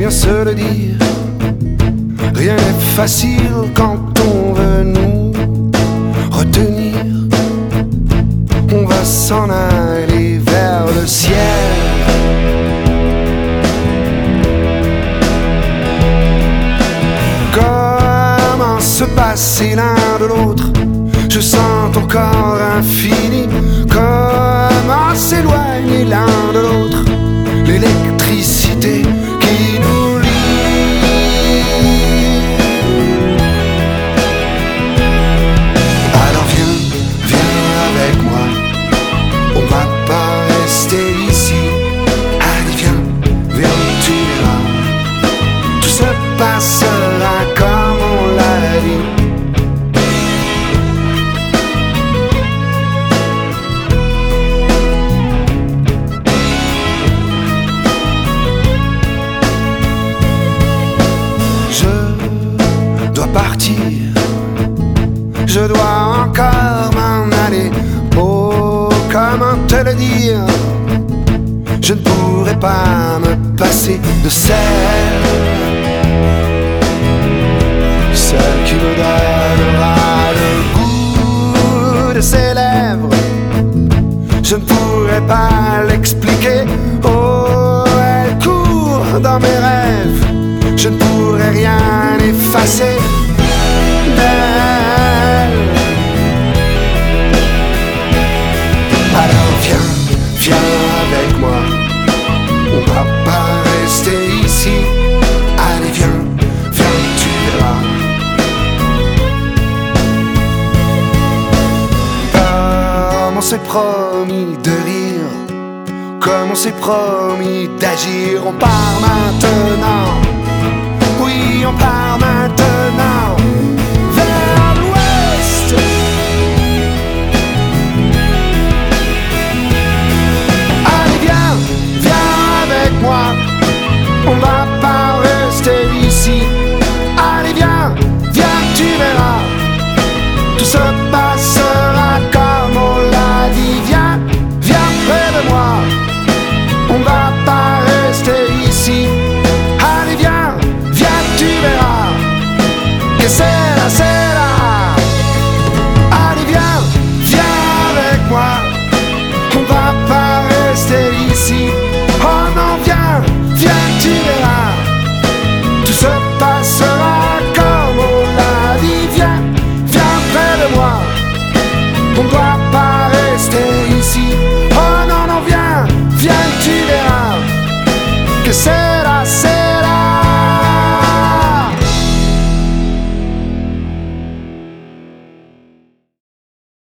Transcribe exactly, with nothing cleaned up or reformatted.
bien se le dire. Rien n'est facile quand on veut nous retenir. On va s'en aller vers le ciel. Comment se passer l'un de l'autre? Je sens ton corps infini. Comment s'éloigner l'un de l'autre? L'électricité qui nous lie. Alors viens, viens avec moi. On va pas rester ici. Allez viens, viens, tu verras. Tout se passera comme on l'a dit. Partir, je dois encore m'en aller. Oh, comment te le dire? Je ne pourrai pas me passer de celle, celle qui me donnera le goût de ses lèvres. Je ne pourrai pas l'expliquer. Oh, elle court dans mes rêves. Je ne pourrai rien effacer d'elle. Alors viens, viens avec moi. On va pas rester ici. Allez viens, viens, tu verras. Comme on s'est promis de rire, comme on s'est promis d'agir, on part maintenant. Oui, on part maintenant vers l'ouest. Allez viens, viens avec moi. On va pas rester ici. Allez viens, viens, tu verras. Tout se passera comme on l'a dit. Viens, viens près de moi. On va pas rester ici. Allez viens, tu verras que c'est là, c'est là. Allez viens, viens avec moi. On va pas rester ici. Oh non, viens, viens, tu verras. Tout se passera comme on l'a dit. Viens, viens près de moi. On doit